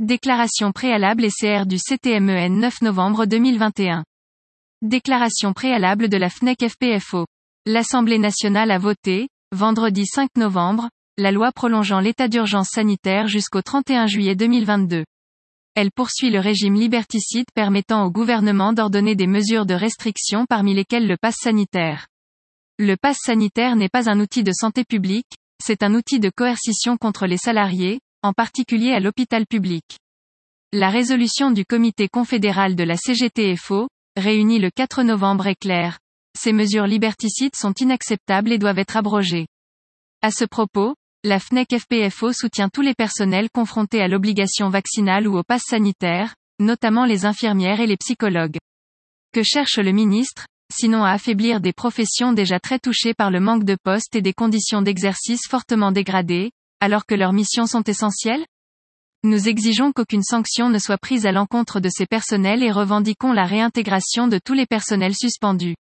Déclaration préalable et CR du CTMEN 9 novembre 2021. Déclaration préalable de la FNEC-FPFO. L'Assemblée nationale a voté, vendredi 5 novembre, la loi prolongeant l'état d'urgence sanitaire jusqu'au 31 juillet 2022. Elle poursuit le régime liberticide permettant au gouvernement d'ordonner des mesures de restriction parmi lesquelles le pass sanitaire. Le pass sanitaire n'est pas un outil de santé publique, c'est un outil de coercition contre les salariés, en particulier à l'hôpital public. La résolution du comité confédéral de la CGT-FO, réunie le 4 novembre est claire. Ces mesures liberticides sont inacceptables et doivent être abrogées. À ce propos, la FNEC-FPFO soutient tous les personnels confrontés à l'obligation vaccinale ou au pass sanitaire, notamment les infirmières et les psychologues. Que cherche le ministre, sinon à affaiblir des professions déjà très touchées par le manque de postes et des conditions d'exercice fortement dégradées, alors que leurs missions sont essentielles ? Nous exigeons qu'aucune sanction ne soit prise à l'encontre de ces personnels et revendiquons la réintégration de tous les personnels suspendus.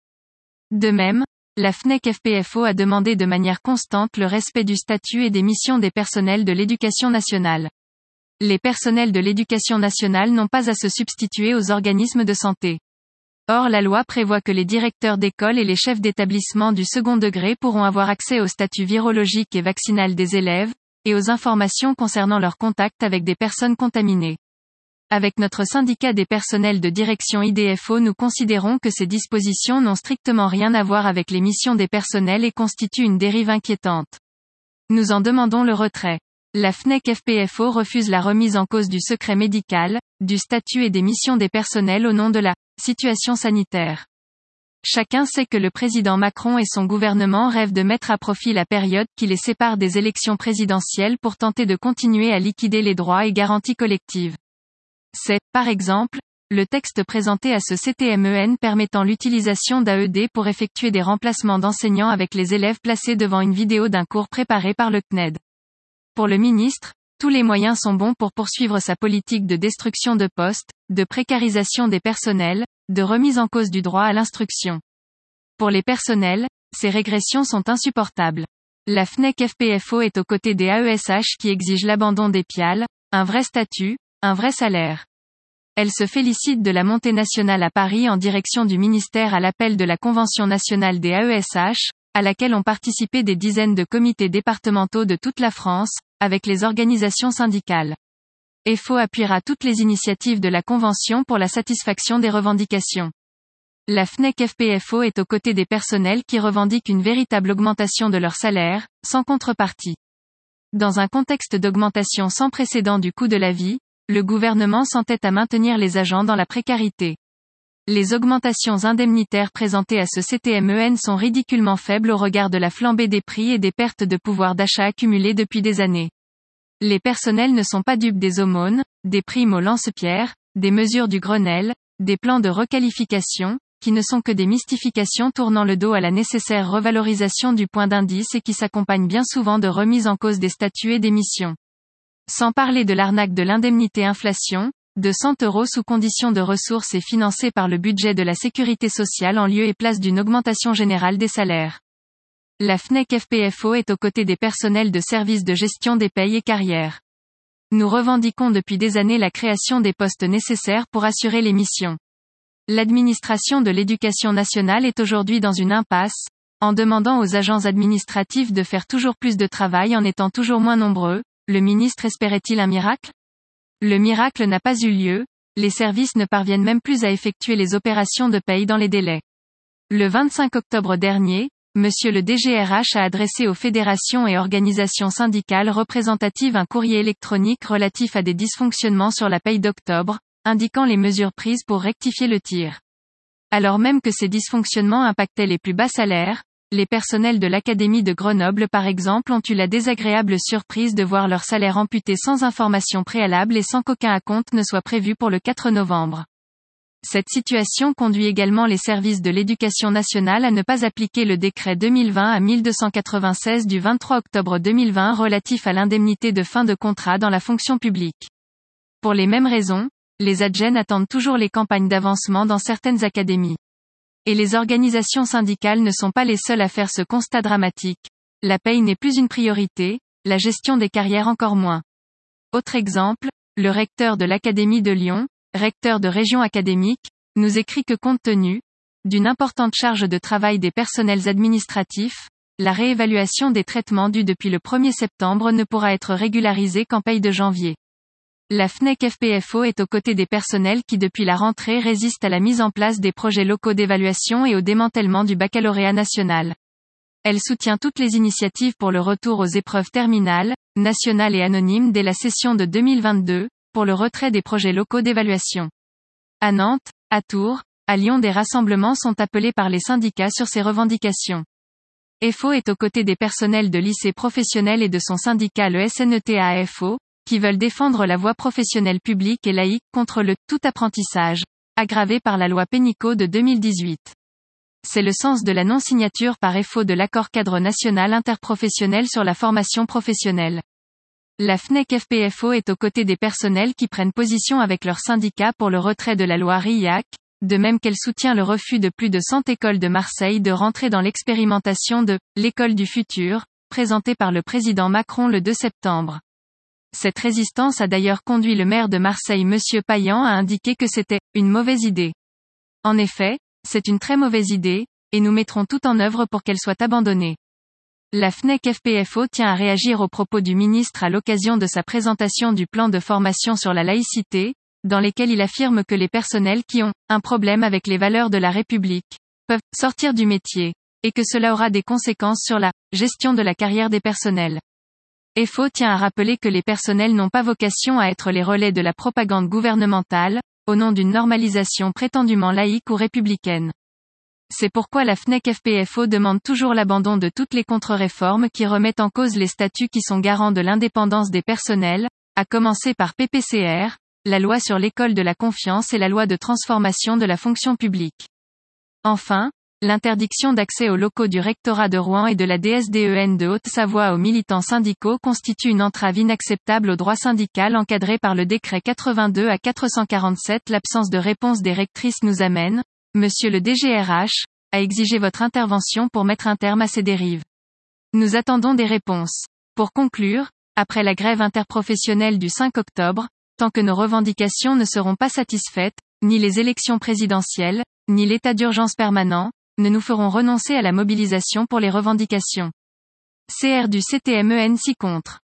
De même, la FNEC-FPFO a demandé de manière constante le respect du statut et des missions des personnels de l'éducation nationale. Les personnels de l'éducation nationale n'ont pas à se substituer aux organismes de santé. Or la loi prévoit que les directeurs d'école et les chefs d'établissement du second degré pourront avoir accès au statut virologique et vaccinal des élèves, et aux informations concernant leur contact avec des personnes contaminées. Avec notre syndicat des personnels de direction IDFO, nous considérons que ces dispositions n'ont strictement rien à voir avec les missions des personnels et constituent une dérive inquiétante. Nous en demandons le retrait. La FNEC-FPFO refuse la remise en cause du secret médical, du statut et des missions des personnels au nom de la situation sanitaire. Chacun sait que le président Macron et son gouvernement rêvent de mettre à profit la période qui les sépare des élections présidentielles pour tenter de continuer à liquider les droits et garanties collectives. C'est, par exemple, le texte présenté à ce CTMEN permettant l'utilisation d'AED pour effectuer des remplacements d'enseignants avec les élèves placés devant une vidéo d'un cours préparé par le CNED. Pour le ministre, tous les moyens sont bons pour poursuivre sa politique de destruction de postes, de précarisation des personnels, de remise en cause du droit à l'instruction. Pour les personnels, ces régressions sont insupportables. La FNEC-FPFO est aux côtés des AESH qui exigent l'abandon des PIAL, un vrai statut, un vrai salaire. Elle se félicite de la montée nationale à Paris en direction du ministère à l'appel de la Convention nationale des AESH, à laquelle ont participé des dizaines de comités départementaux de toute la France, avec les organisations syndicales. FO appuiera toutes les initiatives de la Convention pour la satisfaction des revendications. La FNEC-FPFO est aux côtés des personnels qui revendiquent une véritable augmentation de leur salaire, sans contrepartie. Dans un contexte d'augmentation sans précédent du coût de la vie, le gouvernement s'entête à maintenir les agents dans la précarité. Les augmentations indemnitaires présentées à ce CTMEN sont ridiculement faibles au regard de la flambée des prix et des pertes de pouvoir d'achat accumulées depuis des années. Les personnels ne sont pas dupes des aumônes, des primes au lance-pierre, des mesures du Grenelle, des plans de requalification, qui ne sont que des mystifications tournant le dos à la nécessaire revalorisation du point d'indice et qui s'accompagnent bien souvent de remises en cause des statuts et des missions. Sans parler de l'arnaque de l'indemnité inflation, de 100 € sous condition de ressources et financée par le budget de la sécurité sociale en lieu et place d'une augmentation générale des salaires. La FNEC-FPFO est aux côtés des personnels de services de gestion des payes et carrières. Nous revendiquons depuis des années la création des postes nécessaires pour assurer les missions. L'administration de l'éducation nationale est aujourd'hui dans une impasse, en demandant aux agents administratifs de faire toujours plus de travail en étant toujours moins nombreux. Le ministre espérait-il un miracle ? Le miracle n'a pas eu lieu, les services ne parviennent même plus à effectuer les opérations de paye dans les délais. Le 25 octobre dernier, Monsieur le DGRH a adressé aux fédérations et organisations syndicales représentatives un courrier électronique relatif à des dysfonctionnements sur la paye d'octobre, indiquant les mesures prises pour rectifier le tir. Alors même que ces dysfonctionnements impactaient les plus bas salaires, les personnels de l'Académie de Grenoble par exemple ont eu la désagréable surprise de voir leur salaire amputé sans information préalable et sans qu'aucun acompte ne soit prévu pour le 4 novembre. Cette situation conduit également les services de l'éducation nationale à ne pas appliquer le décret 2020-1296 du 23 octobre 2020 relatif à l'indemnité de fin de contrat dans la fonction publique. Pour les mêmes raisons, les ADGEN attendent toujours les campagnes d'avancement dans certaines académies. Et les organisations syndicales ne sont pas les seules à faire ce constat dramatique. La paye n'est plus une priorité, la gestion des carrières encore moins. Autre exemple, le recteur de l'Académie de Lyon, recteur de région académique, nous écrit que compte tenu d'une importante charge de travail des personnels administratifs, la réévaluation des traitements dus depuis le 1er septembre ne pourra être régularisée qu'en paye de janvier. La FNEC FPFO est aux côtés des personnels qui depuis la rentrée résistent à la mise en place des projets locaux d'évaluation et au démantèlement du baccalauréat national. Elle soutient toutes les initiatives pour le retour aux épreuves terminales, nationales et anonymes dès la session de 2022, pour le retrait des projets locaux d'évaluation. À Nantes, à Tours, à Lyon, des rassemblements sont appelés par les syndicats sur ces revendications. FO est aux côtés des personnels de lycées professionnels et de son syndicat le SNETA-FO, qui veulent défendre la voie professionnelle publique et laïque contre le « tout apprentissage », aggravé par la loi Pénicaud de 2018. C'est le sens de la non-signature par FO de l'accord cadre national interprofessionnel sur la formation professionnelle. La FNEC FPFO est aux côtés des personnels qui prennent position avec leurs syndicats pour le retrait de la loi RIAC, de même qu'elle soutient le refus de plus de 100 écoles de Marseille de rentrer dans l'expérimentation de « l'école du futur », présentée par le président Macron le 2 septembre. Cette résistance a d'ailleurs conduit le maire de Marseille Monsieur Payan à indiquer que c'était « une mauvaise idée ». En effet, c'est une très mauvaise idée, et nous mettrons tout en œuvre pour qu'elle soit abandonnée. La FNEC FPFO tient à réagir aux propos du ministre à l'occasion de sa présentation du plan de formation sur la laïcité, dans lesquels il affirme que les personnels qui ont un problème avec les valeurs de la République peuvent sortir du métier, et que cela aura des conséquences sur la gestion de la carrière des personnels. FO tient à rappeler que les personnels n'ont pas vocation à être les relais de la propagande gouvernementale, au nom d'une normalisation prétendument laïque ou républicaine. C'est pourquoi la FNEC FPFO demande toujours l'abandon de toutes les contre-réformes qui remettent en cause les statuts qui sont garants de l'indépendance des personnels, à commencer par PPCR, la loi sur l'école de la confiance et la loi de transformation de la fonction publique. Enfin, l'interdiction d'accès aux locaux du rectorat de Rouen et de la DSDEN de Haute-Savoie aux militants syndicaux constitue une entrave inacceptable au droit syndical encadré par le décret 82 à 447. L'absence de réponse des rectrices nous amène, monsieur le DGRH, à exiger votre intervention pour mettre un terme à ces dérives. Nous attendons des réponses. Pour conclure, après la grève interprofessionnelle du 5 octobre, tant que nos revendications ne seront pas satisfaites, ni les élections présidentielles, ni l'état d'urgence permanent, ne nous ferons renoncer à la mobilisation pour les revendications. CR du CTMEN 6 contre.